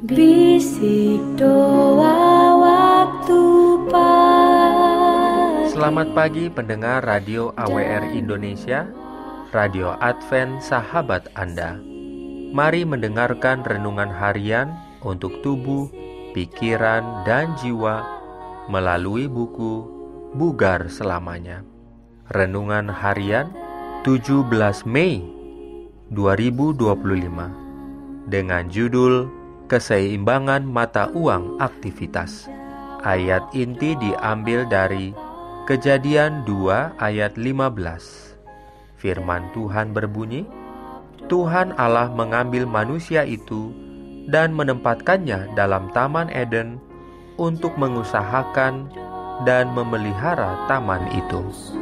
Bisik doa waktu pagi. Selamat pagi pendengar Radio AWR Indonesia, Radio Advent Sahabat Anda. Mari mendengarkan renungan harian untuk tubuh, pikiran, dan jiwa melalui buku Bugar Selamanya. Renungan harian 17 Mei 2025 dengan judul Keseimbangan Mata Uang Aktivitas. Ayat inti diambil dari Kejadian 2 ayat 15. Firman Tuhan berbunyi, Tuhan Allah mengambil manusia itu dan menempatkannya dalam Taman Eden untuk mengusahakan dan memelihara taman itu.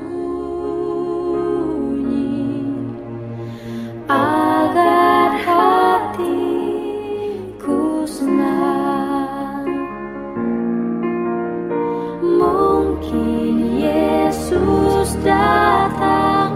Agar hatiku senang, mungkin Yesus datang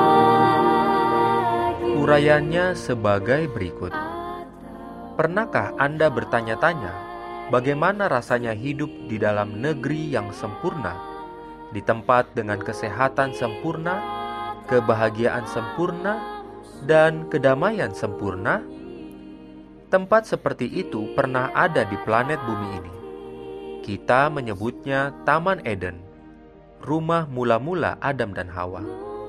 pagi. Urayanya sebagai berikut. Pernahkah Anda bertanya-tanya, bagaimana rasanya hidup di dalam negeri yang sempurna, di tempat dengan kesehatan sempurna, kebahagiaan sempurna, dan kedamaian sempurna? Tempat seperti itu pernah ada di planet bumi ini. Kita menyebutnya Taman Eden, rumah mula-mula Adam dan Hawa.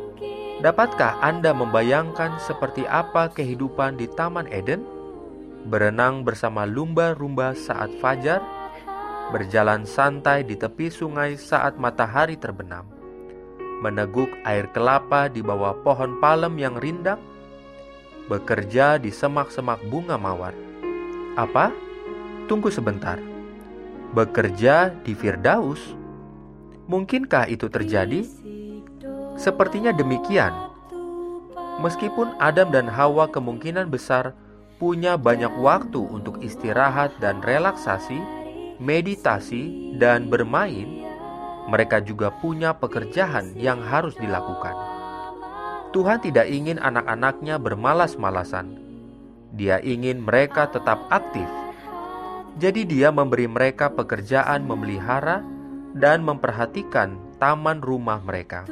Dapatkah Anda membayangkan seperti apa kehidupan di Taman Eden? Berenang bersama lumba-lumba saat fajar, berjalan santai di tepi sungai saat matahari terbenam, meneguk air kelapa di bawah pohon palem yang rindang, bekerja di semak-semak bunga mawar. Apa? Tunggu sebentar. Bekerja di Firdaus? Mungkinkah itu terjadi? Sepertinya demikian. Meskipun Adam dan Hawa kemungkinan besar punya banyak waktu untuk istirahat dan relaksasi, meditasi, dan bermain, mereka juga punya pekerjaan yang harus dilakukan. Tuhan tidak ingin anak-anaknya bermalas-malasan. Dia ingin mereka tetap aktif. Jadi Dia memberi mereka pekerjaan memelihara dan memperhatikan taman rumah mereka.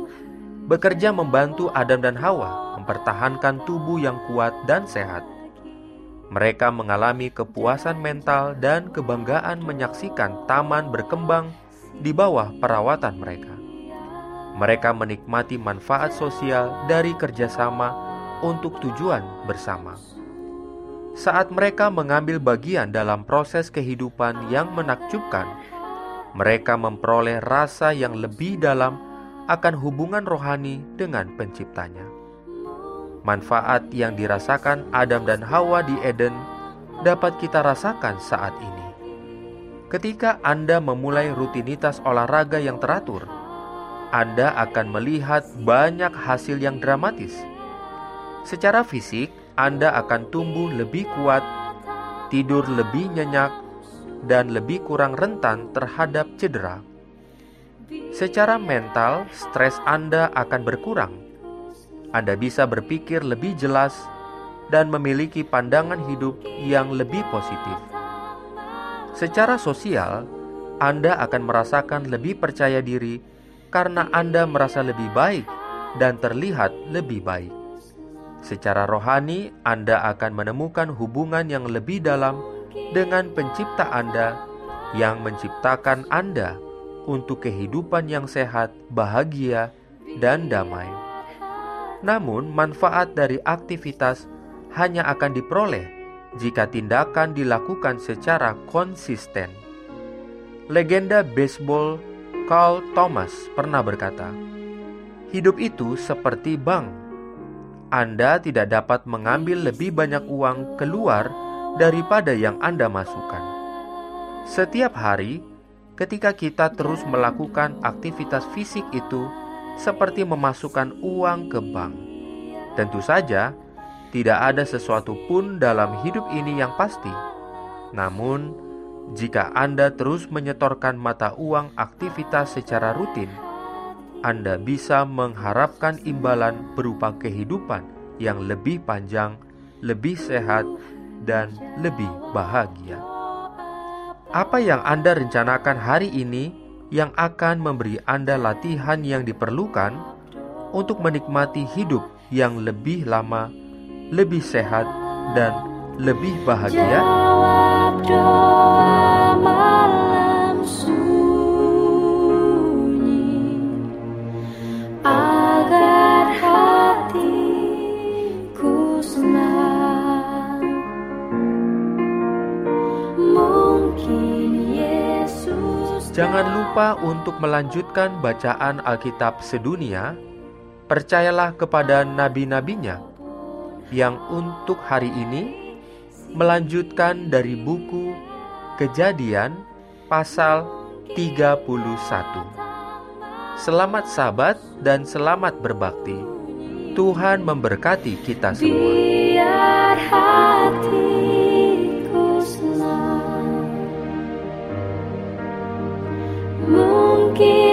Bekerja membantu Adam dan Hawa mempertahankan tubuh yang kuat dan sehat. Mereka mengalami kepuasan mental dan kebanggaan menyaksikan taman berkembang di bawah perawatan mereka. Mereka menikmati manfaat sosial dari kerjasama untuk tujuan bersama. Saat mereka mengambil bagian dalam proses kehidupan yang menakjubkan, mereka memperoleh rasa yang lebih dalam akan hubungan rohani dengan penciptanya. Manfaat yang dirasakan Adam dan Hawa di Eden dapat kita rasakan saat ini. Ketika Anda memulai rutinitas olahraga yang teratur, Anda akan melihat banyak hasil yang dramatis. Secara fisik, Anda akan tumbuh lebih kuat, tidur lebih nyenyak, dan lebih kurang rentan terhadap cedera. Secara mental, stres Anda akan berkurang. Anda bisa berpikir lebih jelas dan memiliki pandangan hidup yang lebih positif. Secara sosial, Anda akan merasakan lebih percaya diri karena Anda merasa lebih baik dan terlihat lebih baik. Secara rohani, Anda akan menemukan hubungan yang lebih dalam dengan pencipta Anda yang menciptakan Anda untuk kehidupan yang sehat, bahagia, dan damai. Namun, manfaat dari aktivitas hanya akan diperoleh jika tindakan dilakukan secara konsisten. Legenda baseball Carl Thomas pernah berkata, "Hidup itu seperti bank. Anda tidak dapat mengambil lebih banyak uang keluar daripada yang Anda masukkan." Setiap hari, ketika kita terus melakukan aktivitas fisik itu seperti memasukkan uang ke bank. Tentu saja, tidak ada sesuatu pun dalam hidup ini yang pasti. Namun, jika Anda terus menyetorkan mata uang aktivitas secara rutin, Anda bisa mengharapkan imbalan berupa kehidupan yang lebih panjang, lebih sehat, dan lebih bahagia. Apa yang Anda rencanakan hari ini yang akan memberi Anda latihan yang diperlukan untuk menikmati hidup yang lebih lama, lebih sehat, dan lebih bahagia? Jawab doa malam sunyi, agar hatiku senang. Mungkin Yesus Jangan lupa untuk melanjutkan bacaan Alkitab sedunia. Percayalah kepada nabi-nabinya yang untuk hari ini melanjutkan dari buku Kejadian pasal 31. Selamat Sabat dan selamat berbakti. Tuhan memberkati kita semua. biar hatiku senang. Mungkin